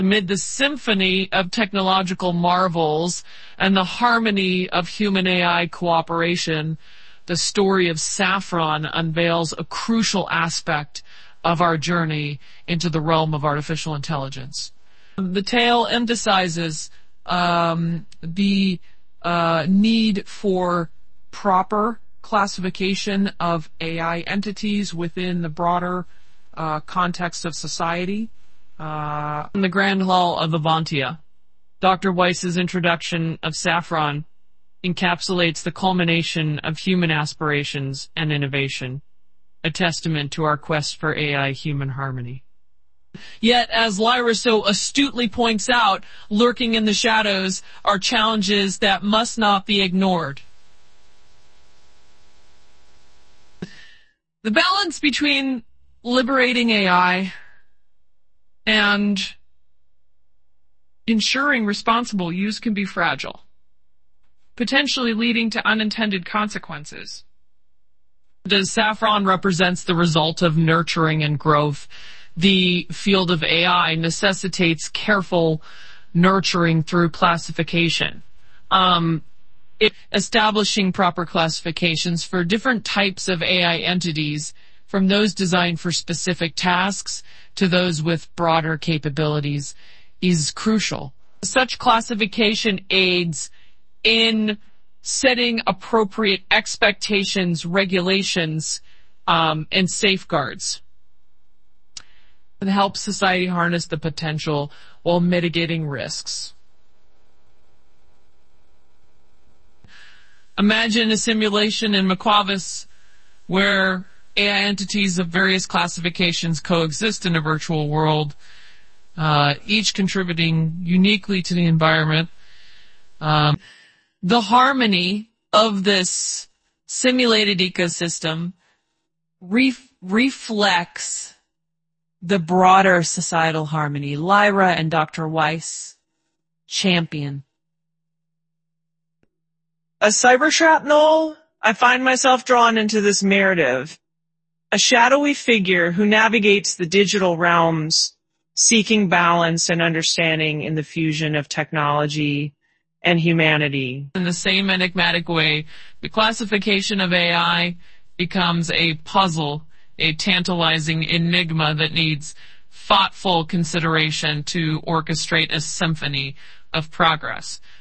Amid the symphony of technological marvels and the harmony of human-AI cooperation, the story of Saffron unveils a crucial aspect of our journey into the realm of artificial intelligence. The tale emphasizes the need for proper classification of AI entities within the broader context of society. In the Grand Hall of Avantia, Dr. Weiss's introduction of Saffron encapsulates the culmination of human aspirations and innovation, a testament to our quest for AI-human harmony. Yet, as Lyra so astutely points out, lurking in the shadows are challenges that must not be ignored. The balance between liberating AI and ensuring responsible use can be fragile, potentially leading to unintended consequences. As Saffron represents the result of nurturing and growth, the field of AI necessitates careful nurturing through classification. Establishing proper classifications for different types of AI entities, from those designed for specific tasks to those with broader capabilities, is crucial. Such classification aids in setting appropriate expectations, regulations, and safeguards. It helps society harness the potential while mitigating risks. Imagine a simulation in Mequavis where AI entities of various classifications coexist in a virtual world, each contributing uniquely to the environment. The harmony of this simulated ecosystem reflects the broader societal harmony Lyra and Dr. Weiss champion. As cyber shrapnel, I find myself drawn into this narrative, a shadowy figure who navigates the digital realms, seeking balance and understanding in the fusion of technology and humanity. In the same enigmatic way, the classification of AI becomes a puzzle, a tantalizing enigma that needs thoughtful consideration to orchestrate a symphony of progress.